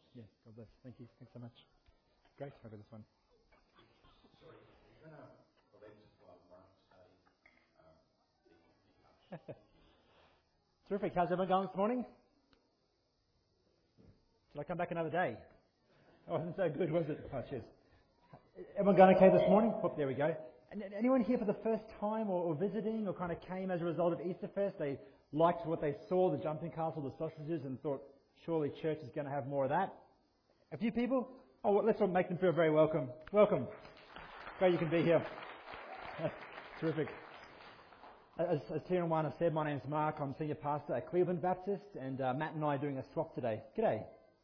Yeah, God bless. Thank you. Thanks so much. Great. I'll go this one. Sorry, you're going to identify one study. Terrific. How's everyone going this morning? Did I come back another day? It wasn't so good, was it? Oh, cheers. Everyone going okay this morning? Oh, there we go. And anyone here for the first time or visiting or kind of came as a result of Easter Fest? They liked what they saw, the jumping castle, the sausages, and thought, surely church is going to have more of that. A few people? Oh, well, let's all make them feel very welcome. Welcome. Great you can be here. Terrific. As Tina and Wana said, my name's Mark. I'm senior pastor at Cleveland Baptist, and Matt and I are doing a swap today. G'day.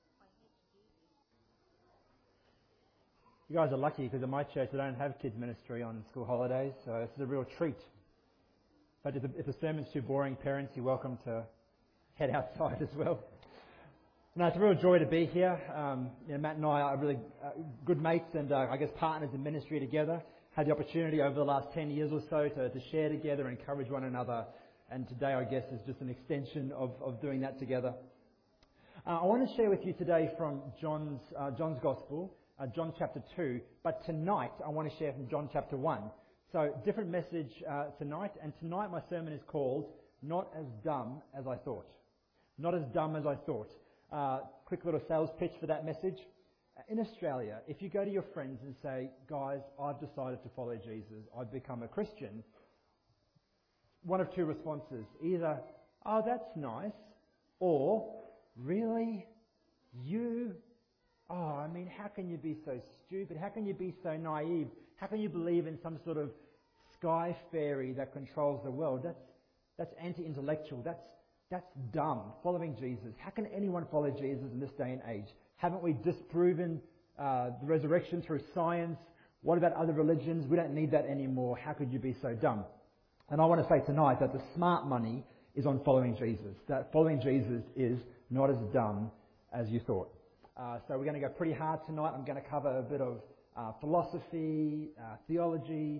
You guys are lucky because at my church they don't have kids ministry on school holidays, so this is a real treat. But if the sermon's too boring, parents, you're welcome to head outside as well. No, it's a real joy to be here. Matt and I are really good mates and I guess partners in ministry together. Had the opportunity over the last 10 years or so to share together, encourage one another, and today I guess is just an extension of doing that together. I want to share with you today from John's Gospel, John chapter 2, but tonight I want to share from John chapter 1. So different message tonight, and tonight my sermon is called Not As Dumb As I Thought. Not as dumb as I thought. Quick little sales pitch for that message. In Australia, if you go to your friends and say, guys, I've decided to follow Jesus, I've become a Christian, one of two responses. Either, oh, that's nice, or, really? You? Oh, I mean, how can you be so stupid? How can you be so naive? How can you believe in some sort of sky fairy that controls the world? That's anti-intellectual. That's dumb. Following Jesus. How can anyone follow Jesus in this day and age? Haven't we disproven the resurrection through science? What about other religions? We don't need that anymore. How could you be so dumb? And I want to say tonight that the smart money is on following Jesus. That following Jesus is not as dumb as you thought. So we're going to go pretty hard tonight. I'm going to cover a bit of philosophy, theology,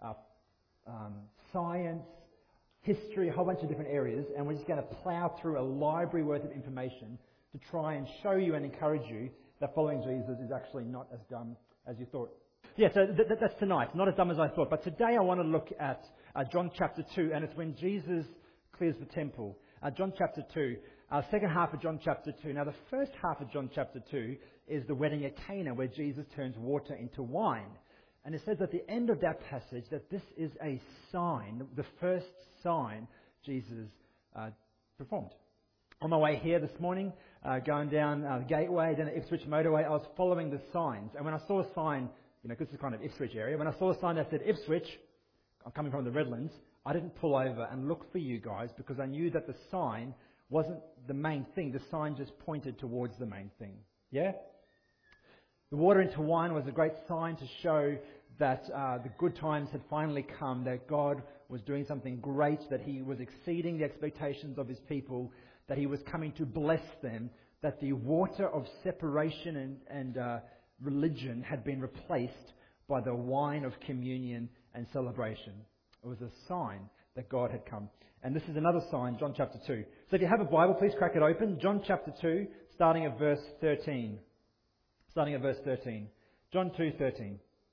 science, history, a whole bunch of different areas, and we're just going to plow through a library worth of information to try and show you and encourage you that following Jesus is actually not as dumb as you thought. Yeah, so that's tonight. Not as dumb as I thought. But today I want to look at John chapter 2, and it's when Jesus clears the temple. John chapter 2. Second half of John chapter 2. Now, the first half of John chapter 2 is the wedding at Cana, where Jesus turns water into wine. And it says at the end of that passage that this is a sign, the first sign Jesus performed. On my way here this morning, going down the Gateway, down the Ipswich motorway, I was following the signs. And when I saw a sign, because it's kind of Ipswich area, when I saw a sign that said Ipswich, I'm coming from the Redlands, I didn't pull over and look for you guys because I knew that the sign wasn't the main thing. The sign just pointed towards the main thing. Yeah? The water into wine was a great sign to show that the good times had finally come, that God was doing something great, that He was exceeding the expectations of His people, that He was coming to bless them, that the water of separation and religion had been replaced by the wine of communion and celebration. It was a sign that God had come. And this is another sign, John chapter 2. So if you have a Bible, please crack it open. John chapter 2, starting at verse 13. Starting at verse 13. John 2:13.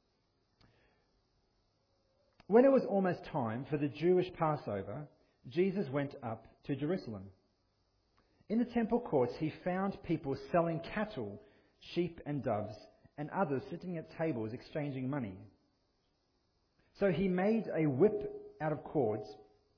When it was almost time for the Jewish Passover, Jesus went up to Jerusalem. In the temple courts, He found people selling cattle, sheep and doves, and others sitting at tables exchanging money. So He made a whip out of cords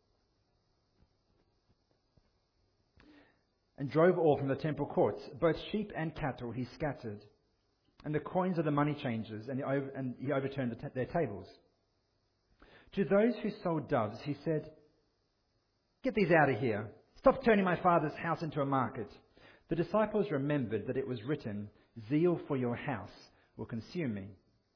and drove all from the temple courts. Both sheep and cattle He scattered, and the coins of the money changers, and He overturned their tables. To those who sold doves, He said, "Get these out of here. Stop turning my Father's house into a market." The disciples remembered that it was written, "Zeal for your house will consume me."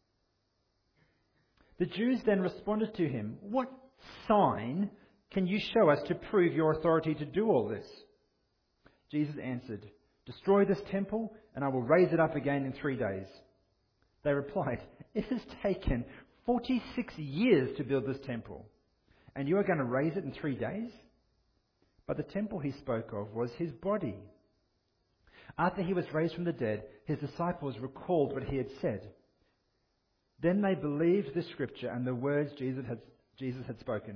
The Jews then responded to Him, "What sign can you show us to prove your authority to do all this?" Jesus answered, "Destroy this temple, and I will raise it up again in 3 days." They replied, "It has taken 46 years to build this temple, and you are going to raise it in 3 days?" But the temple He spoke of was His body. After he was raised from the dead, his disciples recalled what he had said. Then they believed the scripture and the words Jesus had spoken.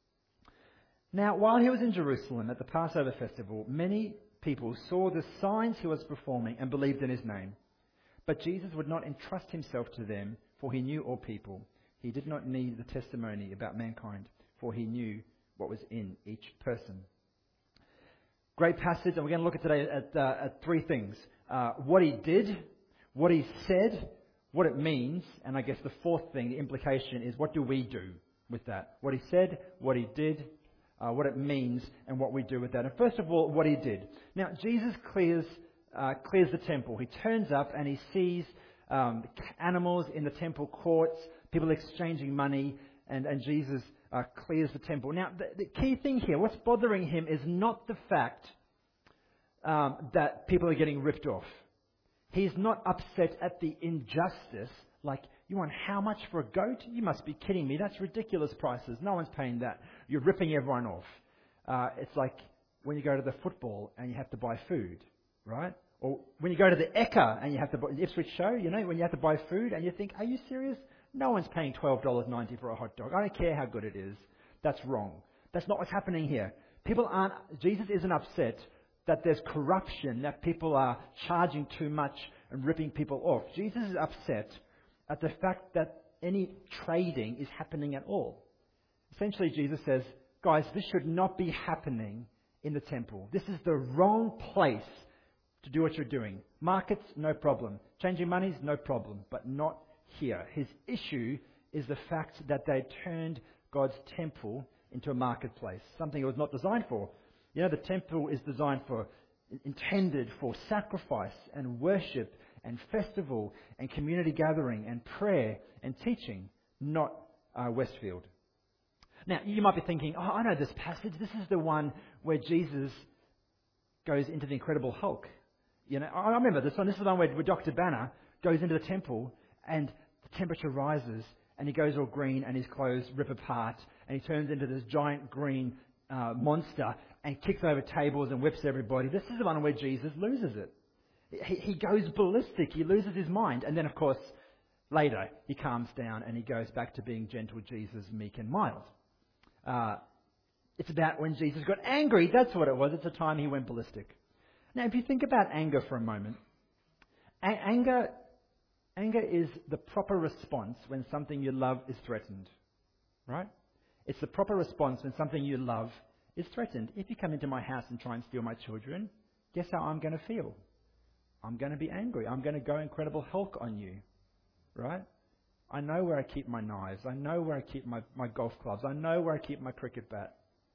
Now, while he was in Jerusalem at the Passover festival, many people saw the signs he was performing and believed in his name. But Jesus would not entrust himself to them, for he knew all people. He did not need the testimony about mankind, for he knew what was in each person. Great passage, and we're going to look at today at three things. What he did, what he said, what it means, and I guess the fourth thing, the implication, is what do we do with that? What he said, what he did, what it means, and what we do with that. And first of all, what he did. Now, Jesus clears the temple. He turns up and he sees animals in the temple courts, people exchanging money, and Jesus clears the temple. Now, the key thing here, what's bothering him is not the fact that people are getting ripped off. He's not upset at the injustice, like, you want how much for a goat? You must be kidding me. That's ridiculous prices. No one's paying that. You're ripping everyone off. It's like when you go to the football and you have to buy food, right? Or when you go to the Ekka and you have to buy, the Ipswich show, when you have to buy food and you think, are you serious? No one's paying $12.90 for a hot dog. I don't care how good it is. That's wrong. That's not what's happening here. Jesus isn't upset that there's corruption, that people are charging too much and ripping people off. Jesus is upset at the fact that any trading is happening at all. Essentially, Jesus says, guys, this should not be happening in the temple. This is the wrong place to do what you're doing. Markets, no problem. Changing monies, no problem. But not here. His issue is the fact that they turned God's temple into a marketplace, something it was not designed for. The temple is intended for sacrifice and worship and festival and community gathering and prayer and teaching, not Westfield. Now, you might be thinking, I know this passage. This is the one where Jesus goes into the Incredible Hulk. I remember this one. This is the one where Dr. Banner goes into the temple and the temperature rises and he goes all green and his clothes rip apart and he turns into this giant green monster and kicks over tables and whips everybody. This is the one where Jesus loses it. He goes ballistic. He loses his mind. And then, of course, later he calms down and he goes back to being gentle Jesus, meek and mild. It's about when Jesus got angry. That's what it was. It's the time he went ballistic. Now, if you think about anger for a moment, anger is the proper response when something you love is threatened, right? It's the proper response when something you love is threatened. If you come into my house and try and steal my children, guess how I'm going to feel? I'm going to be angry. I'm going to go Incredible Hulk on you, right? I know where I keep my knives. I know where I keep my golf clubs. I know where I keep my cricket bat.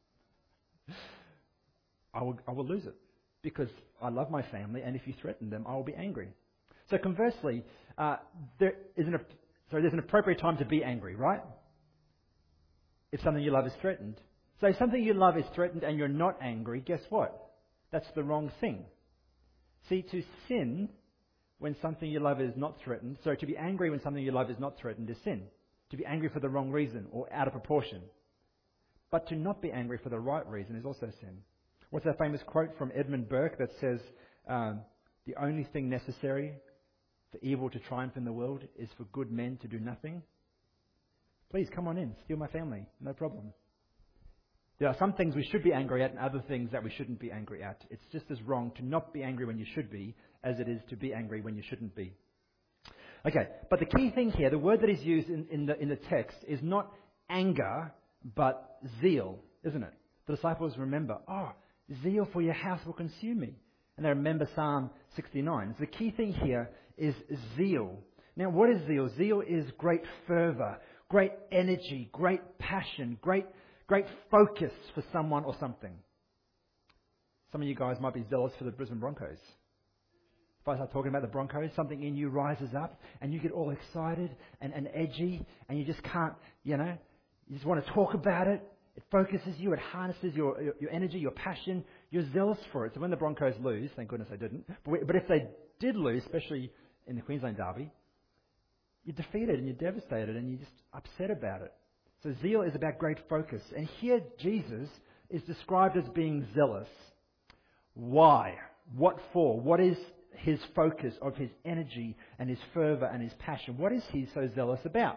I will lose it because I love my family, and if you threaten them, I will be angry. So conversely, there's an appropriate time to be angry, right? If something you love is threatened. So if something you love is threatened and you're not angry, guess what? That's the wrong thing. See, to sin when something you love is not threatened, so to be angry when something you love is not threatened is sin. To be angry for the wrong reason or out of proportion. But to not be angry for the right reason is also sin. What's that famous quote from Edmund Burke that says, the only thing necessary for evil to triumph in the world is for good men to do nothing? Please, come on in, steal my family, no problem. There are some things we should be angry at and other things that we shouldn't be angry at. It's just as wrong to not be angry when you should be as it is to be angry when you shouldn't be. Okay, but the key thing here, the word that is used in the text is not anger, but zeal, isn't it? The disciples remember, zeal for your house will consume me. And they remember Psalm 69. So the key thing here is zeal. Now, what is zeal? Zeal is great fervour, great energy, great passion, great focus for someone or something. Some of you guys might be zealous for the Brisbane Broncos. If I start talking about the Broncos, something in you rises up and you get all excited and edgy and you just can't, you just want to talk about it. It focuses you, it harnesses your energy, your passion. You're zealous for it. So when the Broncos lose, thank goodness they didn't, but if they did lose, especially in the Queensland Derby, you're defeated and you're devastated and you're just upset about it. So zeal is about great focus. And here Jesus is described as being zealous. Why? What for? What is his focus of his energy and his fervour and his passion? What is he so zealous about?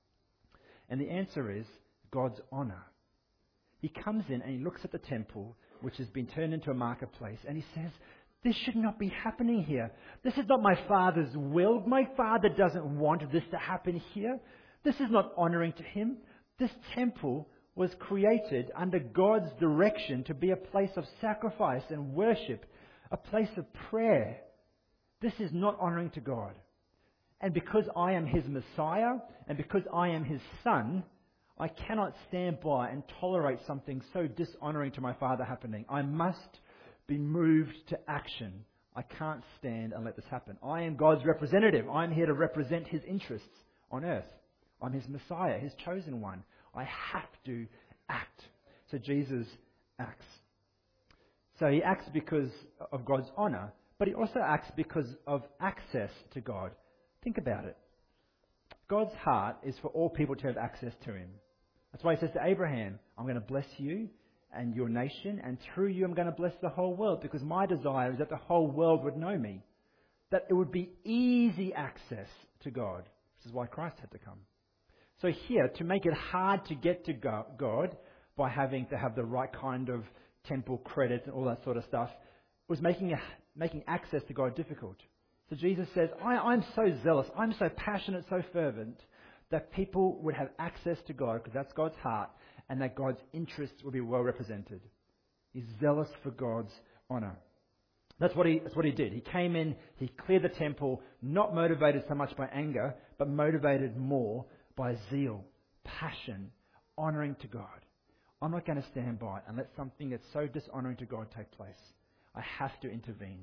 And the answer is God's honour. He comes in and he looks at the temple, which has been turned into a marketplace, and he says, this should not be happening here. This is not my Father's will. My Father doesn't want this to happen here. This is not honouring to him. This temple was created under God's direction to be a place of sacrifice and worship, a place of prayer. This is not honouring to God. And because I am his Messiah, and because I am his son, I cannot stand by and tolerate something so dishonouring to my Father happening. I must be moved to action. I can't stand and let this happen. I am God's representative. I'm here to represent his interests on earth. I'm his Messiah, his chosen one. I have to act. So Jesus acts. So he acts because of God's honour, but he also acts because of access to God. Think about it. God's heart is for all people to have access to him. That's why he says to Abraham, I'm going to bless you and your nation, and through you I'm going to bless the whole world, because my desire is that the whole world would know me. That it would be easy access to God. This is why Christ had to come. So here, to make it hard to get to God by having to have the right kind of temple credits and all that sort of stuff, was making access to God difficult. So Jesus says, I'm so zealous, I'm so passionate, so fervent, that people would have access to God, because that's God's heart, and that God's interests will be well represented. He's zealous for God's honour. That's what he did. He came in, he cleared the temple, not motivated so much by anger, but motivated more by zeal, passion, honouring to God. I'm not going to stand by and let something that's so dishonouring to God take place. I have to intervene.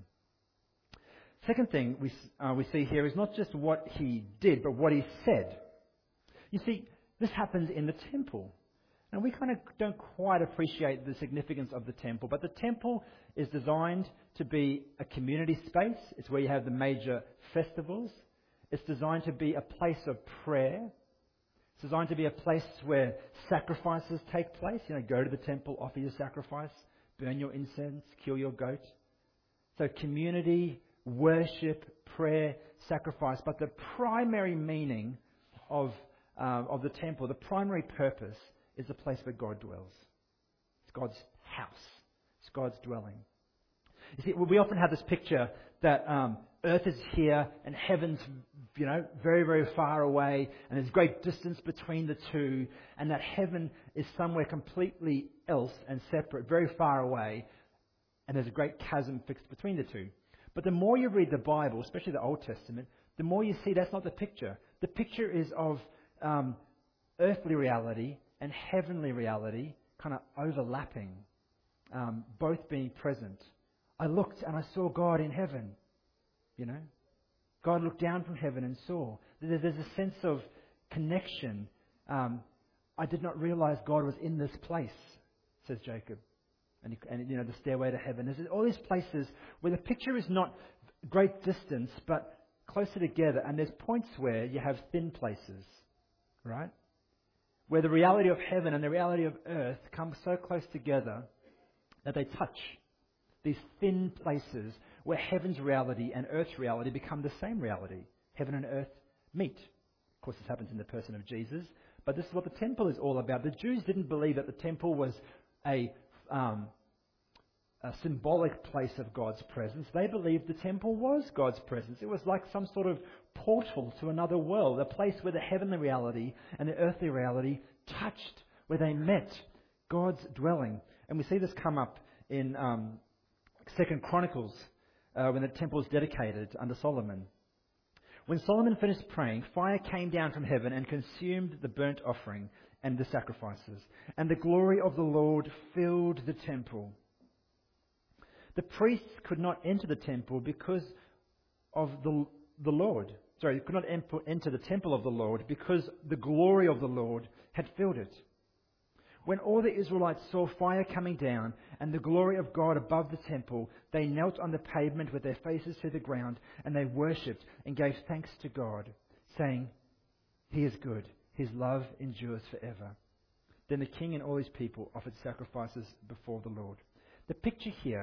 Second thing we see here is not just what he did, but what he said. You see, this happens in the temple. And we kind of don't quite appreciate the significance of the temple, but the temple is designed to be a community space. It's where you have the major festivals. It's designed to be a place of prayer. It's designed to be a place where sacrifices take place. Go to the temple, offer your sacrifice, burn your incense, kill your goat. So community, worship, prayer, sacrifice. But the primary meaning of the temple, the primary purpose, is the place where God dwells. It's God's house. It's God's dwelling. You see, we often have this picture that earth is here and heaven's, very, very far away, and there's great distance between the two, and that heaven is somewhere completely else and separate, very far away, and there's a great chasm fixed between the two. But the more you read the Bible, especially the Old Testament, the more you see that's not the picture. The picture is of earthly reality and heavenly reality kind of overlapping, both being present. I looked and I saw God in heaven, God looked down from heaven and saw. There's a sense of connection. I did not realize God was in this place, says Jacob. And the stairway to heaven. There's all these places where the picture is not great distance, but closer together. And there's points where you have thin places, right? Where the reality of heaven and the reality of earth come so close together that they touch. These thin places where heaven's reality and earth's reality become the same reality. Heaven and earth meet. Of course, this happens in the person of Jesus. But this is what the temple is all about. The Jews didn't believe that the temple was a symbolic place of God's presence. They believed the temple was God's presence. It was like some sort of portal to another world, a place where the heavenly reality and the earthly reality touched, where they met, God's dwelling. And we see this come up in 2 Chronicles, when the temple was dedicated under Solomon. When Solomon finished praying, fire came down from heaven and consumed the burnt offering and the sacrifices, and the glory of the Lord filled the temple. The priests could not enter the temple because of the Lord. Sorry, could not enter the temple of the Lord because the glory of the Lord had filled it. When all the Israelites saw fire coming down and the glory of God above the temple, they knelt on the pavement with their faces to the ground, and they worshipped and gave thanks to God, saying, He is good. His love endures forever. Then the king and all his people offered sacrifices before the Lord. The picture here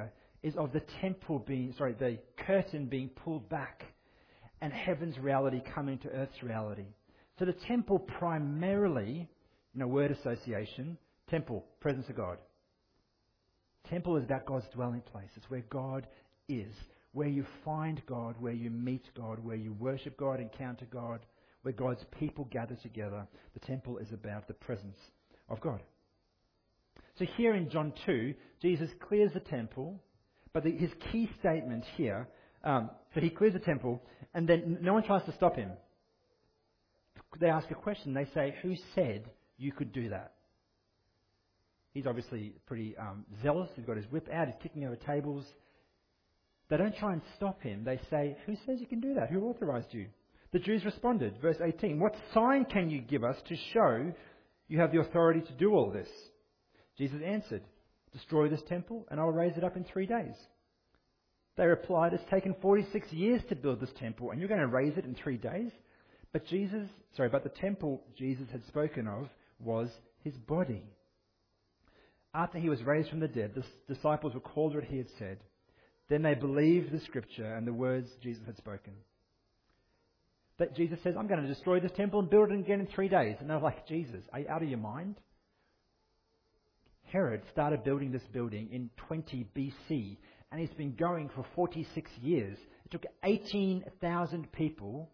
is of the the curtain being pulled back and heaven's reality coming to earth's reality. So the temple primarily, word association, temple, presence of God. Temple is about God's dwelling place. It's where God is, where you find God, where you meet God, where you worship God, encounter God, where God's people gather together. The temple is about the presence of God. So here in John 2, Jesus clears the temple, but his key statement here, so he clears the temple, and then no one tries to stop him. They ask a question. They say, who said you could do that? He's obviously pretty zealous. He's got his whip out. He's kicking over tables. They don't try and stop him. They say, who says you can do that? Who authorized you? The Jews responded, verse 18, what sign can you give us to show you have the authority to do all this? Jesus answered, destroy this temple and I'll raise it up in 3 days. They replied, it's taken 46 years to build this temple and you're going to raise it in 3 days? But the temple Jesus had spoken of was his body. After he was raised from the dead, the disciples recalled what he had said. Then they believed the scripture and the words Jesus had spoken. That Jesus says, I'm going to destroy this temple and build it again in 3 days. And they're like, Jesus, are you out of your mind? Herod started building this building in 20 BC, and it's been going for 46 years. It took 18,000 people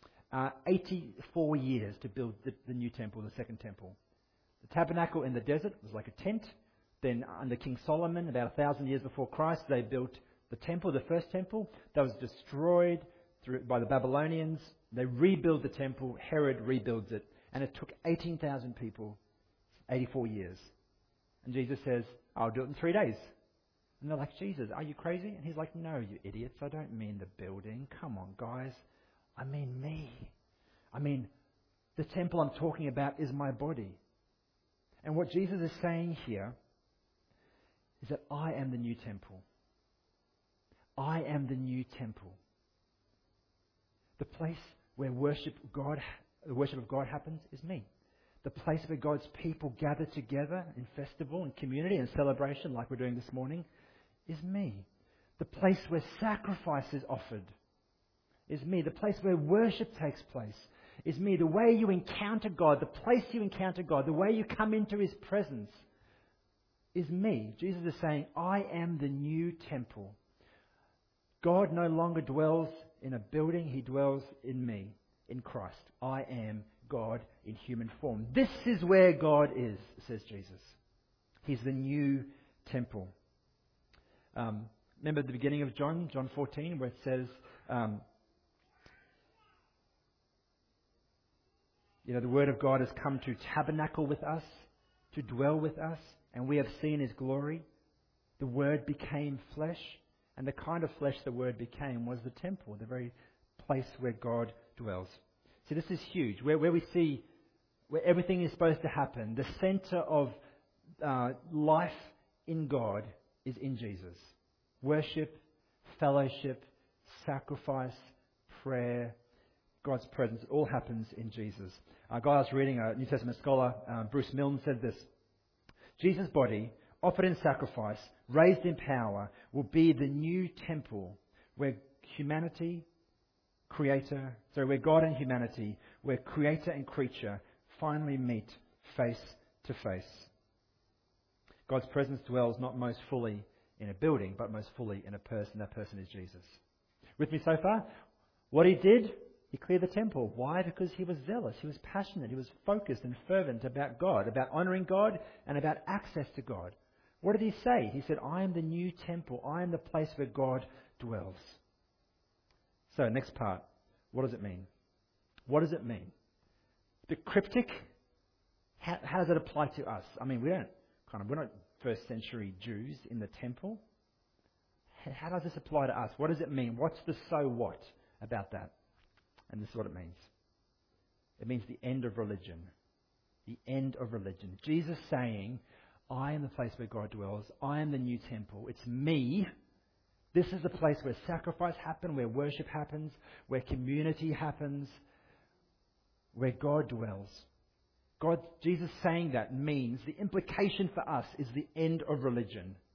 84 years to build the new temple, the second temple. The tabernacle in the desert was like a tent. Then under King Solomon, about 1,000 years before Christ, they built the temple, the first temple. That was destroyed by the Babylonians. They rebuild the temple. Herod rebuilds it. And it took 18,000 people 84 years. And Jesus says, I'll do it in 3 days. And they're like, Jesus, are you crazy? And he's like, no, you idiots. I don't mean the building. Come on, guys. I mean me. I mean, the temple I'm talking about is my body. And what Jesus is saying here is that I am the new temple. I am the new temple. The place where the worship of God happens is me. The place where God's people gather together in festival and community and celebration like we're doing this morning is me. The place where sacrifice is offered is me. The place where worship takes place is me. The way you encounter God, the place you encounter God, the way you come into his presence is me. Jesus is saying, I am the new temple. God no longer dwells in a building. He dwells in me, in Christ. I am God in human form. This is where God is, says Jesus. He's the new temple. Remember at the beginning of John 14, where it says, the Word of God has come to tabernacle with us, to dwell with us, and we have seen his glory. The Word became flesh, and the kind of flesh the Word became was the temple, the very place where God dwells. See, this is huge. Where we see where everything is supposed to happen, the center of life in God is in Jesus. Worship, fellowship, sacrifice, prayer, God's presence, it all happens in Jesus. A guy I was reading, a New Testament scholar, Bruce Milne, said this: Jesus' body, offered in sacrifice, raised in power, will be the new temple where where God and humanity, where creator and creature finally meet face to face. God's presence dwells not most fully in a building, but most fully in a person. That person is Jesus. With me so far? What he did, he cleared the temple. Why? Because he was zealous, he was passionate, he was focused and fervent about God, about honouring God and about access to God. What did he say? He said, I am the new temple. I am the place where God dwells. So, next part. What does it mean? What does it mean? A bit cryptic. How does it apply to us? I mean, we're not first century Jews in the temple. How does this apply to us? What does it mean? What's the so what about that? And this is what it means. It means the end of religion. The end of religion. Jesus saying, I am the place where God dwells. I am the new temple. It's me. This is the place where sacrifice happens, where worship happens, where community happens, where God dwells. Jesus saying that means the implication for us is the end of religion.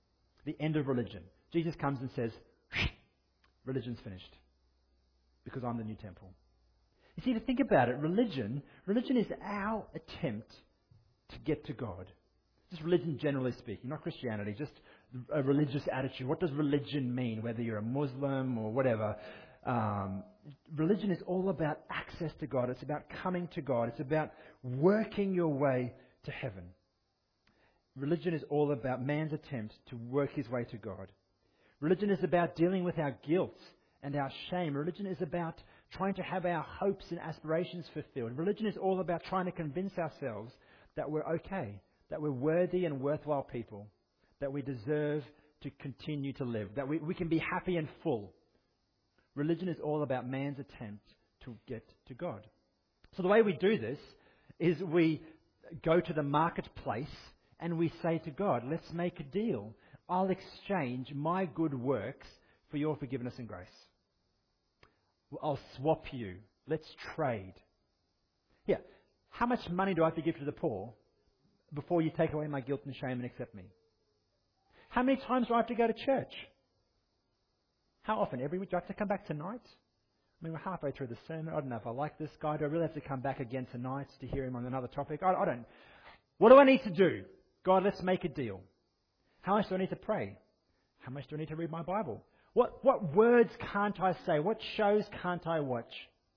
the end of religion. Jesus comes and says, religion's finished because I'm the new temple. You see, to think about it, religion is our attempt to get to God. Just religion generally speaking, not Christianity, just a religious attitude. What does religion mean, whether you're a Muslim or whatever? Religion is all about access to God. It's about coming to God. It's about working your way to heaven. Religion is all about man's attempt to work his way to God. Religion is about dealing with our guilt and our shame. Religion is about trying to have our hopes and aspirations fulfilled. Religion is all about trying to convince ourselves that we're okay, that we're worthy and worthwhile people, that we deserve to continue to live, that we can be happy and full. Religion is all about man's attempt to get to God. So the way we do this is we go to the marketplace and we say to God, let's make a deal. I'll exchange my good works for your forgiveness and grace. I'll swap you. Let's trade. Yeah. How much money do I have to give to the poor before you take away my guilt and shame and accept me? How many times do I have to go to church? How often? Every week? Do I have to come back tonight? I mean, we're halfway through the sermon. I don't know if I like this guy. Do I really have to come back again tonight to hear him on another topic? I don't. What do I need to do? God, let's make a deal. How much do I need to pray? How much do I need to read my Bible? What words can't I say? What shows can't I watch?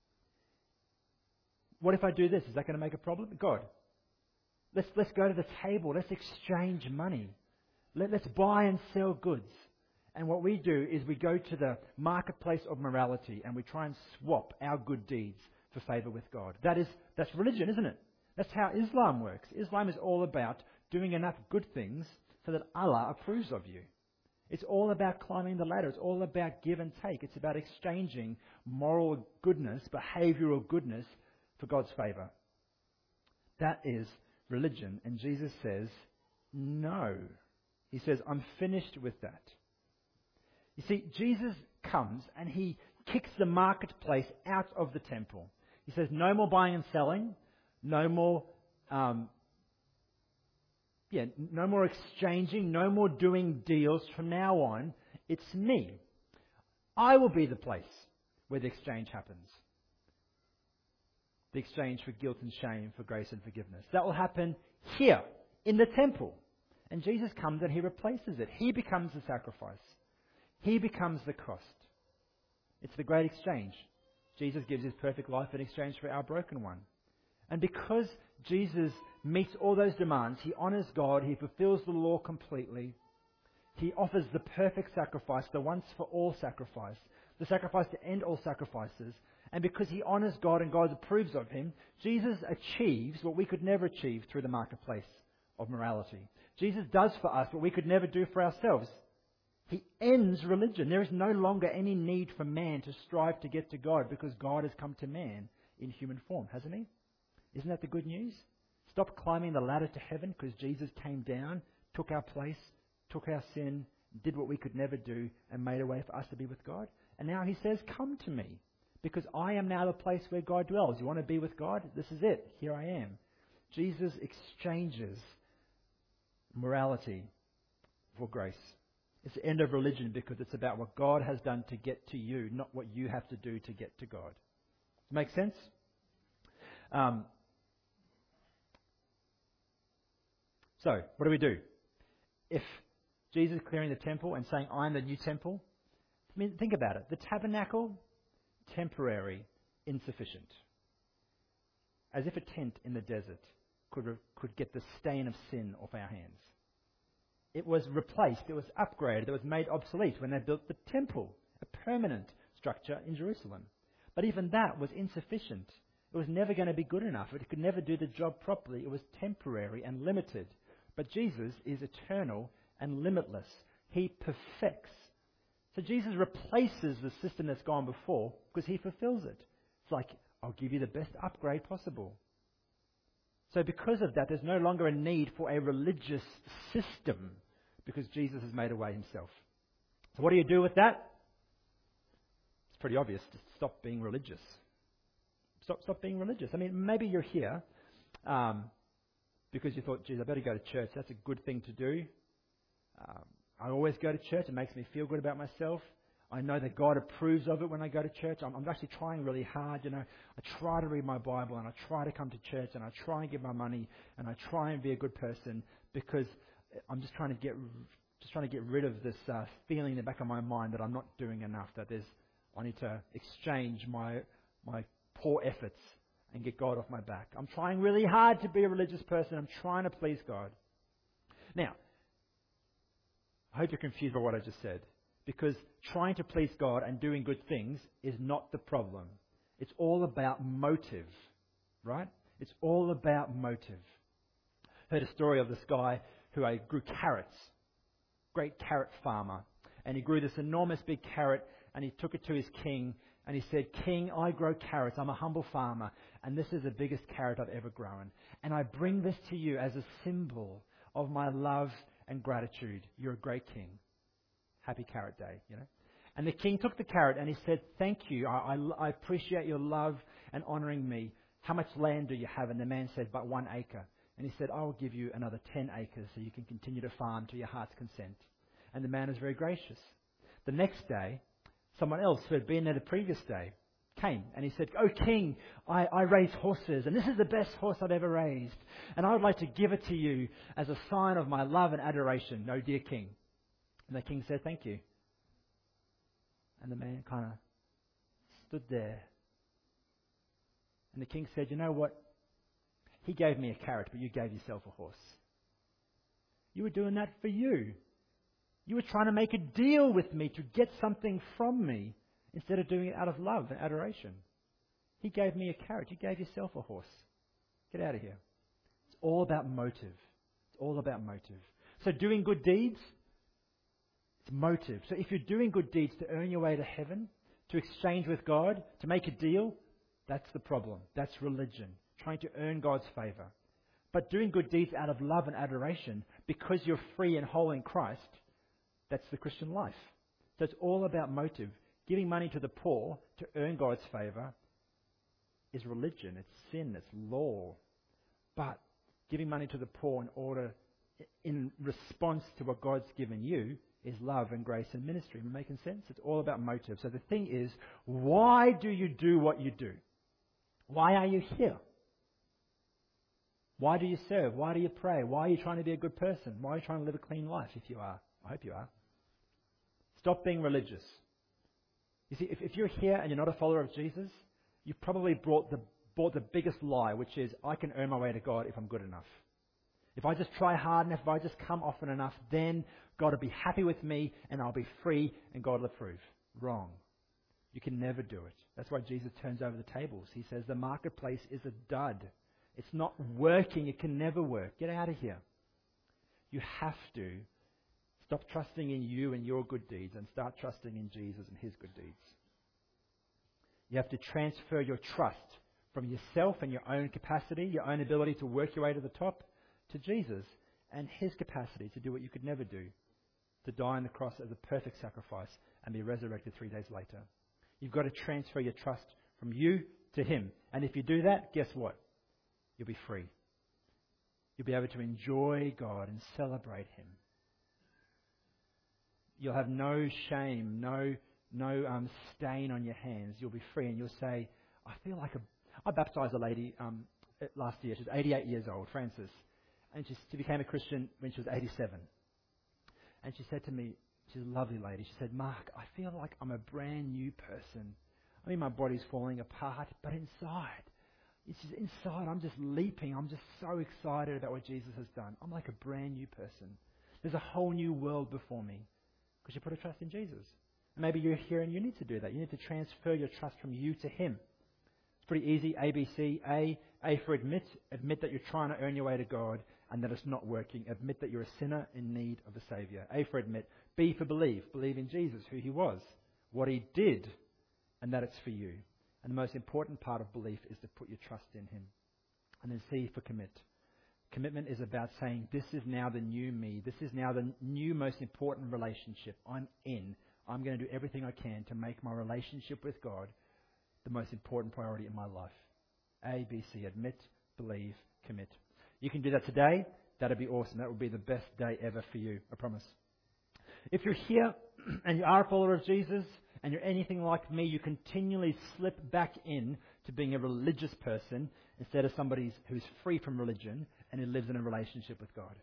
What if I do this? Is that going to make a problem? God, let's go to the table. Let's exchange money. Let's buy and sell goods. And what we do is we go to the marketplace of morality and we try and swap our good deeds for favour with God. That's religion, isn't it? That's how Islam works. Islam is all about doing enough good things so that Allah approves of you. It's all about climbing the ladder. It's all about give and take. It's about exchanging moral goodness, behavioural goodness for God's favour. That is religion. And Jesus says, no. He says, I'm finished with that. You see, Jesus comes and he kicks the marketplace out of the temple. He says, no more buying and selling, no more no more exchanging, no more doing deals from now on. It's me. I will be the place where the exchange happens. The exchange for guilt and shame, for grace and forgiveness. That will happen here, in the temple. And Jesus comes and he replaces it. He becomes the sacrifice. He becomes the cost. It's the great exchange. Jesus gives his perfect life in exchange for our broken one. And because Jesus meets all those demands, he honours God, he fulfills the law completely, he offers the perfect sacrifice, the once-for-all sacrifice, the sacrifice to end all sacrifices. And because he honours God and God approves of him, Jesus achieves what we could never achieve through the marketplace of morality. Jesus does for us what we could never do for ourselves. He ends religion. There is no longer any need for man to strive to get to God because God has come to man in human form, hasn't he? Isn't that the good news? Stop climbing the ladder to heaven because Jesus came down, took our place, took our sin, did what we could never do and made a way for us to be with God. And now he says, come to me because I am now the place where God dwells. You want to be with God? This is it. Here I am. Jesus exchanges morality for grace. It's the end of religion because it's about what God has done to get to you, not what you have to do to get to God. Make sense? So, what do? If Jesus is clearing the temple and saying, I'm the new temple, I mean, think about it. The tabernacle, temporary, insufficient. As if a tent in the desert could get the stain of sin off our hands. It was replaced, it was upgraded, it was made obsolete when they built the temple, a permanent structure in Jerusalem. But even that was insufficient. It was never going to be good enough. It could never do the job properly. It was temporary and limited. But Jesus is eternal and limitless. He perfects. So Jesus replaces the system that's gone before because he fulfills it. It's like, I'll give you the best upgrade possible. So because of that, there's no longer a need for a religious system because Jesus has made a way himself. So what do you do with that? It's pretty obvious. Just stop being religious. Stop being religious. I mean, maybe you're here because you thought, geez, I better go to church. That's a good thing to do. I always go to church. It makes me feel good about myself. I know that God approves of it when I go to church. I'm actually trying really hard, I try to read my Bible and I try to come to church and I try and give my money and I try and be a good person because I'm just trying to get rid of this feeling in the back of my mind that I'm not doing enough, that I need to exchange my poor efforts and get God off my back. I'm trying really hard to be a religious person. I'm trying to please God. Now, I hope you're confused by what I just said, because trying to please God and doing good things is not the problem. It's all about motive, right? It's all about motive. I heard a story of this guy who grew carrots, great carrot farmer, and he grew this enormous big carrot and he took it to his king and he said, "King, I grow carrots. I'm a humble farmer and this is the biggest carrot I've ever grown. And I bring this to you as a symbol of my love and gratitude. You're a great king. Happy Carrot Day, And the king took the carrot and he said, "Thank you. I appreciate your love and honouring me. How much land do you have?" And the man said, "But 1 acre." And he said, "I will give you another 10 acres so you can continue to farm to your heart's content." And the man was very gracious. The next day, someone else who had been there the previous day came and he said, "Oh, king, I raise horses and this is the best horse I've ever raised. And I would like to give it to you as a sign of my love and adoration, oh dear king." And the king said, "Thank you." And the man kind of stood there. And the king said, "You know what? He gave me a carrot, but you gave yourself a horse. You were doing that for you. You were trying to make a deal with me to get something from me instead of doing it out of love and adoration. He gave me a carrot. You gave yourself a horse. Get out of here." It's all about motive. It's all about motive. So doing good deeds, it's motive. So if you're doing good deeds to earn your way to heaven, to exchange with God, to make a deal, that's the problem. That's religion, trying to earn God's favour. But doing good deeds out of love and adoration, because you're free and whole in Christ, that's the Christian life. So it's all about motive. Giving money to the poor to earn God's favour is religion. It's sin. It's law. But giving money to the poor in response to what God's given you is love and grace and ministry. Am I making sense? It's all about motive. So the thing is, why do you do what you do? Why are you here? Why do you serve? Why do you pray? Why are you trying to be a good person? Why are you trying to live a clean life if you are? I hope you are. Stop being religious. You see, if you're here and you're not a follower of Jesus, you've probably bought the biggest lie, which is, I can earn my way to God if I'm good enough. If I just try hard enough, if I just come often enough, then God will be happy with me and I'll be free and God will approve. Wrong. You can never do it. That's why Jesus turns over the tables. He says the marketplace is a dud. It's not working. It can never work. Get out of here. You have to stop trusting in you and your good deeds and start trusting in Jesus and His good deeds. You have to transfer your trust from yourself and your own capacity, your own ability to work your way to the top, to Jesus and His capacity to do what you could never do, to die on the cross as a perfect sacrifice and be resurrected 3 days later. You've got to transfer your trust from you to Him. And if you do that, guess what? You'll be free. You'll be able to enjoy God and celebrate Him. You'll have no shame, no stain on your hands. You'll be free and you'll say, I baptized a lady last year. She's 88 years old, Frances. And she became a Christian when she was 87. And she said to me, she's a lovely lady, she said, "Mark, I feel like I'm a brand new person. I mean, my body's falling apart, but inside, I'm just leaping. I'm just so excited about what Jesus has done. I'm like a brand new person. There's a whole new world before me." Because you put a trust in Jesus. And maybe you're here and you need to do that. You need to transfer your trust from you to Him. It's pretty easy. ABC. A for admit. Admit that you're trying to earn your way to God and that it's not working. Admit that you're a sinner in need of a Saviour. A for admit. B for believe. Believe in Jesus, who He was, what He did, and that it's for you. And the most important part of belief is to put your trust in Him. And then C for commit. Commitment is about saying, this is now the new me. This is now the new most important relationship I'm in. I'm going to do everything I can to make my relationship with God the most important priority in my life. A, B, C. Admit, believe, commit. You can do that today. That'd be awesome. That would be the best day ever for you, I promise. If you're here and you are a follower of Jesus and you're anything like me, you continually slip back in to being a religious person instead of somebody who's free from religion and who lives in a relationship with God.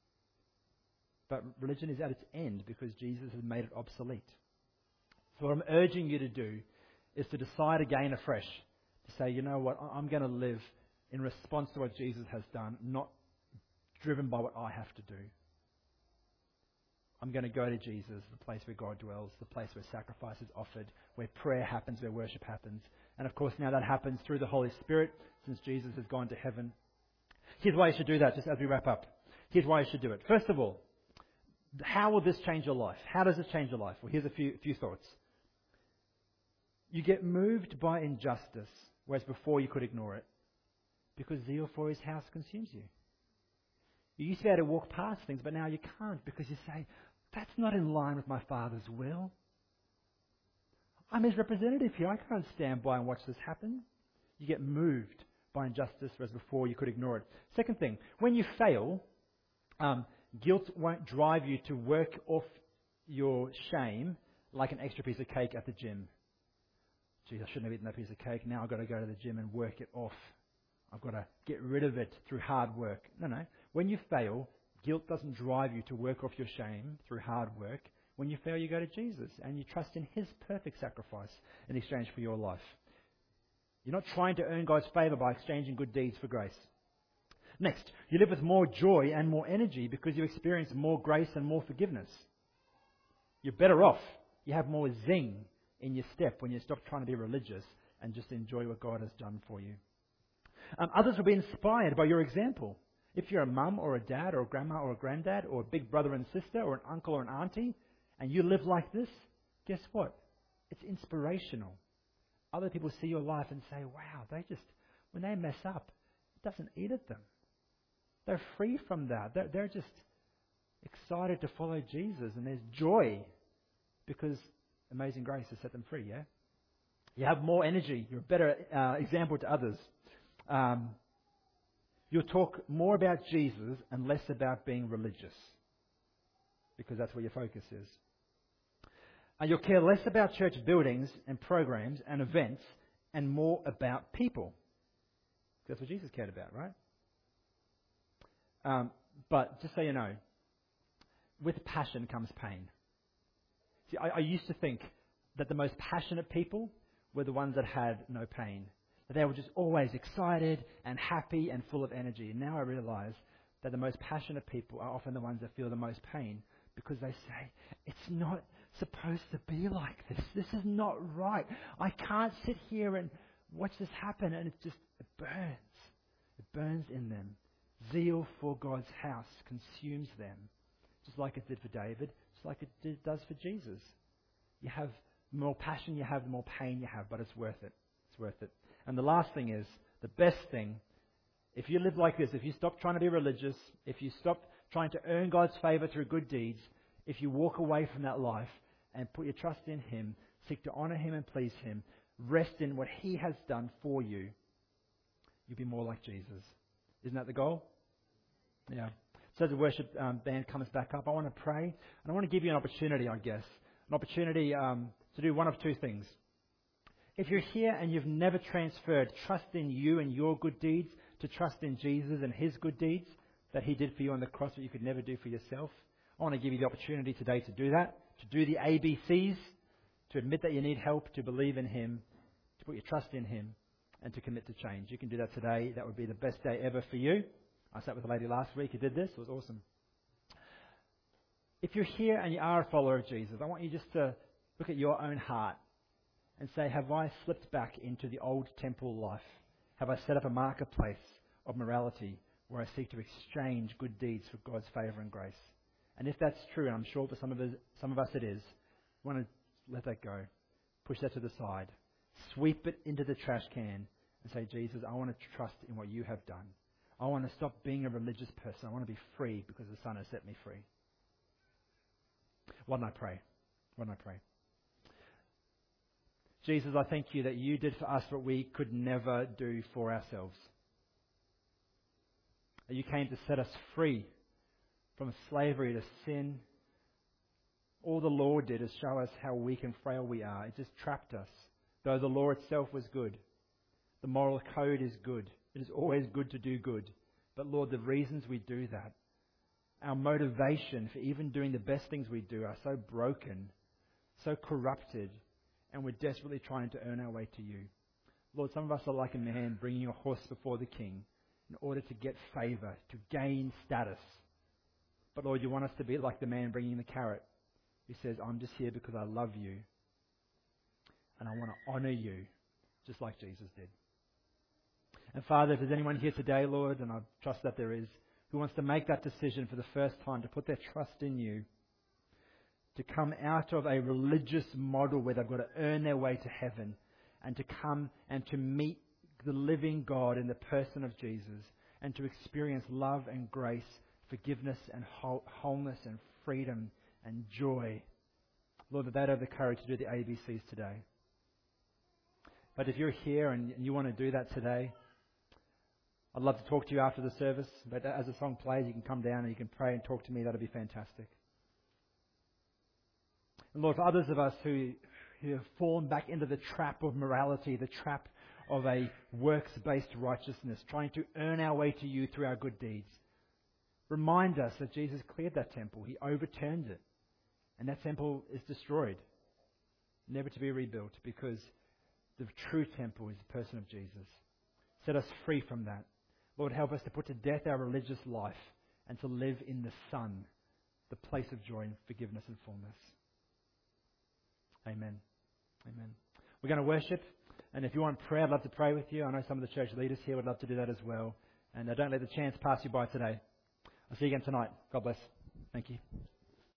But religion is at its end because Jesus has made it obsolete. So what I'm urging you to do is to decide again afresh, to say, you know what, I'm going to live in response to what Jesus has done, not driven by what I have to do. I'm going to go to Jesus, the place where God dwells, the place where sacrifice is offered, where prayer happens, where worship happens. And of course now that happens through the Holy Spirit, since Jesus has gone to heaven. Here's why you should do that, just as we wrap up. Here's why you should do it. First of all, how will this change your life? How does this change your life? Well, here's a few thoughts. You get moved by injustice, whereas before you could ignore it, because zeal for His house consumes you. You used to be able to walk past things, but now you can't because you say, that's not in line with my Father's will. I'm His representative here. I can't stand by and watch this happen. You get moved by injustice, whereas before you could ignore it. Second thing, when you fail, guilt won't drive you to work off your shame like an extra piece of cake at the gym. Geez, I shouldn't have eaten that piece of cake. Now I've got to go to the gym and work it off. I've got to get rid of it through hard work. No. When you fail, guilt doesn't drive you to work off your shame through hard work. When you fail, you go to Jesus and you trust in His perfect sacrifice in exchange for your life. You're not trying to earn God's favour by exchanging good deeds for grace. Next, you live with more joy and more energy because you experience more grace and more forgiveness. You're better off. You have more zing in your step when you stop trying to be religious and just enjoy what God has done for you. Others will be inspired by your example. If you're a mum or a dad or a grandma or a granddad or a big brother and sister or an uncle or an auntie and you live like this, guess what? It's inspirational. Other people see your life and say, wow, when they mess up, it doesn't eat at them. They're free from that. They're just excited to follow Jesus, and there's joy because amazing grace has set them free, yeah? You have more energy. You're a better example to others. You'll talk more about Jesus and less about being religious because that's where your focus is. You'll care less about church buildings and programs and events and more about people. That's what Jesus cared about, right? But just so you know, with passion comes pain. See, I used to think that the most passionate people were the ones that had no pain. That they were just always excited and happy and full of energy. And now I realize that the most passionate people are often the ones that feel the most pain because they say, it's not supposed to be like this. This is not right. I can't sit here and watch this happen. And it burns. It burns in them. Zeal for God's house consumes them, just like it did for David, just like it does for Jesus. You have more passion you have, the more pain you have, but it's worth it. It's worth it. And the last thing is, the best thing, if you live like this, if you stop trying to be religious, if you stop trying to earn God's favour through good deeds, if you walk away from that life and put your trust in Him, seek to honour Him and please Him, rest in what He has done for you, you'll be more like Jesus. Isn't that the goal? Yeah. So as the worship band comes back up, I want to pray. And I want to give you an opportunity, I guess. An opportunity to do one of two things. If you're here and you've never transferred trust in you and your good deeds to trust in Jesus and His good deeds that He did for you on the cross that you could never do for yourself, I want to give you the opportunity today to do that, to do the ABCs, to admit that you need help, to believe in Him, to put your trust in Him, and to commit to change. You can do that today. That would be the best day ever for you. I sat with a lady last week who did this. It was awesome. If you're here and you are a follower of Jesus, I want you just to look at your own heart and say, have I slipped back into the old temple life? Have I set up a marketplace of morality where I seek to exchange good deeds for God's favour and grace? And if that's true, and I'm sure for some of us it is, I want to let that go. Push that to the side. Sweep it into the trash can and say, Jesus, I want to trust in what you have done. I want to stop being a religious person. I want to be free because the Son has set me free. Why don't I pray? Why don't I pray? Jesus, I thank you that you did for us what we could never do for ourselves. That you came to set us free from slavery to sin, All the law did is show us how weak and frail we are. It just trapped us. Though the law itself was good. The moral code is good. It is always good to do good. But Lord, the reasons we do that, our motivation for even doing the best things we do are so broken, so corrupted, and we're desperately trying to earn our way to you. Lord, some of us are like a man bringing a horse before the king in order to get favor, to gain status. But Lord, you want us to be like the man bringing the carrot. He says, I'm just here because I love you and I want to honor you just like Jesus did. And Father, if there's anyone here today, Lord, and I trust that there is, who wants to make that decision for the first time, to put their trust in you, to come out of a religious model where they've got to earn their way to heaven, and to come and to meet the living God in the person of Jesus, and to experience love and grace, forgiveness and wholeness and freedom and joy. Lord, that they'd have the courage to do the ABCs today. But if you're here and you want to do that today, I'd love to talk to you after the service. But as the song plays, you can come down and you can pray and talk to me. That'd be fantastic. And Lord, for others of us who have fallen back into the trap of morality, the trap of a works-based righteousness, trying to earn our way to you through our good deeds, remind us that Jesus cleared that temple. He overturned it. And that temple is destroyed, never to be rebuilt, because the true temple is the person of Jesus. Set us free from that. Lord, help us to put to death our religious life and to live in the Son, the place of joy and forgiveness and fullness. Amen. Amen. We're going to worship, and if you want prayer, I'd love to pray with you. I know some of the church leaders here would love to do that as well. And don't let the chance pass you by today. I'll see you again tonight. God bless. Thank you.